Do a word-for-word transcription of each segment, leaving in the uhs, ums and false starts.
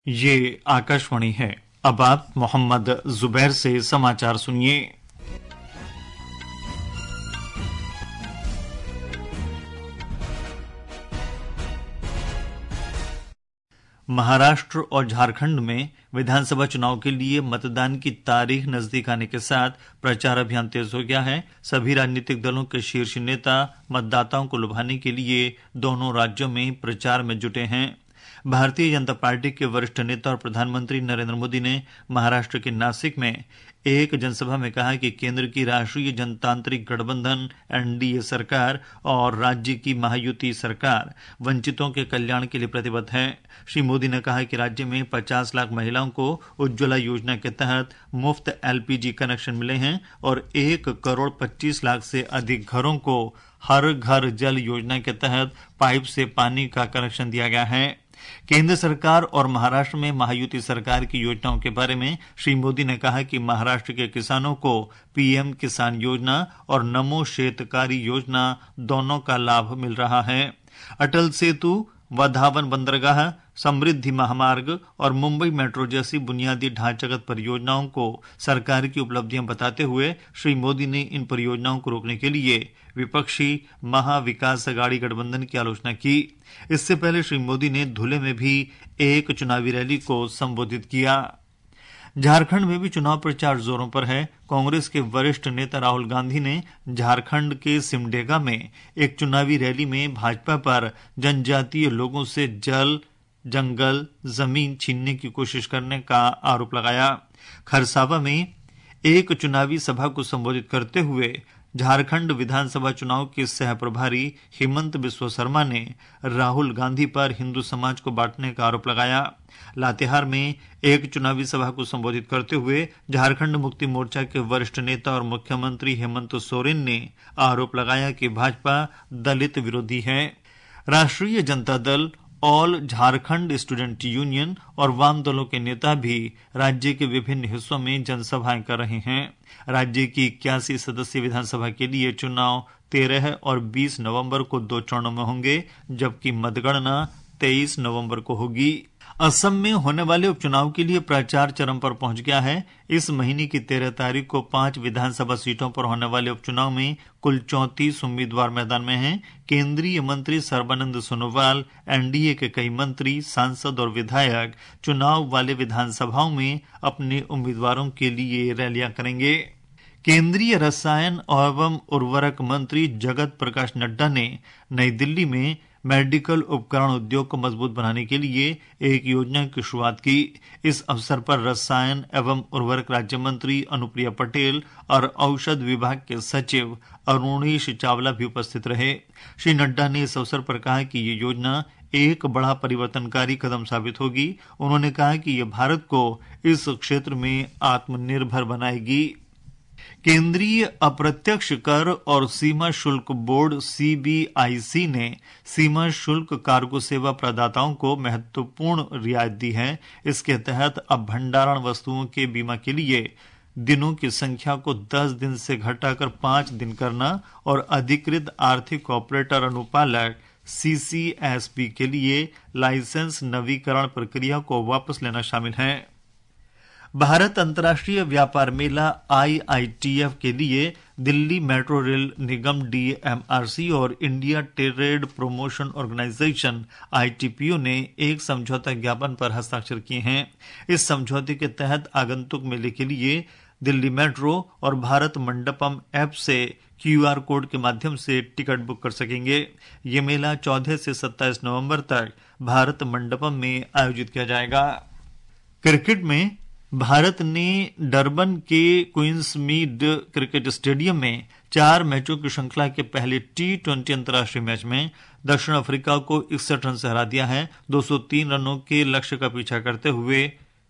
ये आकाशवाणी है। अब आप मोहम्मद जुबैर से समाचार सुनिए। महाराष्ट्र और झारखंड में विधानसभा चुनाव के लिए मतदान की तारीख नजदीक आने के साथ प्रचार अभियान तेज हो गया है। सभी राजनीतिक दलों के शीर्ष नेता मतदाताओं को लुभाने के लिए दोनों राज्यों में प्रचार में जुटे हैं। भारतीय जनता पार्टी के वरिष्ठ नेता और प्रधानमंत्री नरेंद्र मोदी ने महाराष्ट्र के नासिक में एक जनसभा में कहा कि केंद्र की राष्ट्रीय जनतांत्रिक गठबंधन एनडीए सरकार और राज्य की महायुति सरकार वंचितों के कल्याण के लिए प्रतिबद्ध है। श्री मोदी ने कहा कि राज्य में पचास लाख महिलाओं को उज्ज्वला योजना के तहत मुफ्त एलपीजी कनेक्शन मिले हैं और एक करोड़ पच्चीस लाख से अधिक घरों को हर घर जल योजना के तहत पाइप से पानी का कनेक्शन दिया गया है। केंद्र सरकार और महाराष्ट्र में महायुति सरकार की योजनाओं के बारे में श्री मोदी ने कहा कि महाराष्ट्र के किसानों को पीएम किसान योजना और नमो शेतकारी योजना दोनों का लाभ मिल रहा है। अटल सेतु, वधावन बंदरगाह, समृद्धि महामार्ग और मुंबई मेट्रो जैसी बुनियादी ढांचागत परियोजनाओं को सरकार की उपलब्धियां बताते हुए श्री मोदी ने इन परियोजनाओं को रोकने के लिए विपक्षी महाविकास अघाड़ी गठबंधन की आलोचना की। इससे पहले श्री मोदी ने धुले में भी एक चुनावी रैली को संबोधित किया। झारखंड में भी चुनाव प्रचार जोरों पर है। कांग्रेस के वरिष्ठ नेता राहुल गांधी ने झारखंड के सिमडेगा में एक चुनावी रैली में भाजपा पर जनजातीय लोगों से जल, जंगल, जमीन छीनने की कोशिश करने का आरोप लगाया। खरसावा में एक चुनावी सभा को संबोधित करते हुए झारखंड विधानसभा चुनाव के सह प्रभारी हेमंत बिस्वा शर्मा ने राहुल गांधी पर हिंदू समाज को बांटने का आरोप लगाया। लातेहार में एक चुनावी सभा को संबोधित करते हुए झारखंड मुक्ति मोर्चा के वरिष्ठ नेता और मुख्यमंत्री हेमंत सोरेन ने आरोप लगाया कि भाजपा दलित विरोधी है। राष्ट्रीय Janata Dal, all Jharkhand student union और वाम दलों के नेता भी राज्य के विभिन्न हिस्सों में जनसभाएं कर रहे हैं। राज्य की इक्यासी सदस्यीय विधानसभा के लिए चुनाव तेरह और बीस नवंबर को दो चरणों में होंगे, जबकि मतगणना तेईस नवंबर को होगी। असम में होने वाले उपचुनाव के लिए प्रचार चरम पर पहुंच गया है। इस महीने की तेरह तारीख को पांच विधानसभा सीटों पर होने वाले उपचुनाव में कुल चौंतीस उम्मीदवार मैदान में हैं। केंद्रीय मंत्री सर्बानंद सोनोवाल, एनडीए के कई मंत्री, सांसद और विधायक चुनाव वाले विधानसभाओं में अपने उम्मीदवारों के लिए रैलियां करेंगे। केंद्रीय रसायन एवं उर्वरक मंत्री जगत प्रकाश नड्डा ने नई दिल्ली में मेडिकल उपकरण उद्योग को मजबूत बनाने के लिए एक योजना की शुरुआत की। इस अवसर पर रसायन एवं उर्वरक राज्य मंत्री अनुप्रिया पटेल और औषध विभाग के सचिव अरुणेश चावला भी उपस्थित रहे। श्री नड्डा ने इस अवसर पर कहा कि ये योजना एक बड़ा परिवर्तनकारी कदम साबित होगी। उन्होंने कहा कि यह भारत को इस क्षेत्र में आत्मनिर्भर बनाएगी। केंद्रीय अप्रत्यक्ष कर और सीमा शुल्क बोर्ड सीबीआईसी ने सीमा शुल्क कार्गो सेवा प्रदाताओं को महत्वपूर्ण रियायत दी है। इसके तहत अब भंडारण वस्तुओं के बीमा के लिए दिनों की संख्या को दस दिन से घटाकर पांच दिन करना और अधिकृत आर्थिक ऑपरेटर अनुपालक सीसीएसपी के लिए लाइसेंस नवीकरण प्रक्रिया को वापस लेना शामिल है। भारत अंतर्राष्ट्रीय व्यापार मेला आईआईटीएफ के लिए दिल्ली मेट्रो रेल निगम डीएमआरसी और India trade promotion organisation ITPO ने एक समझौता ज्ञापन पर हस्ताक्षर किए हैं। इस समझौते के तहत आगंतुक मेले के लिए दिल्ली मेट्रो और भारत मंडपम ऐप से क्यूआर कोड के माध्यम से टिकट बुक कर सकेंगे। ये मेला चौदह से सत्ताईस नवंबर तक भारत मंडपम में आयोजित किया जाएगा। क्रिकेट में भारत ने डरबन के क्वींसमीड क्रिकेट स्टेडियम में चार मैचों की श्रृंखला के पहले टी ट्वेंटी अंतर्राष्ट्रीय मैच में दक्षिण अफ्रीका को इकसठ रन से हरा दिया है। दो सौ तीन रनों के लक्ष्य का पीछा करते हुए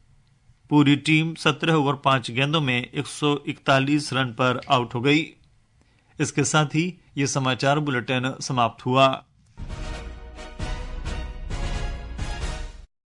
पूरी टीम सत्रह ओवर पांच गेंदों में एक सौ इकतालीस रन पर आउट हो गई। इसके साथ ही ये समाचार बुलेटिन समाप्त हुआ।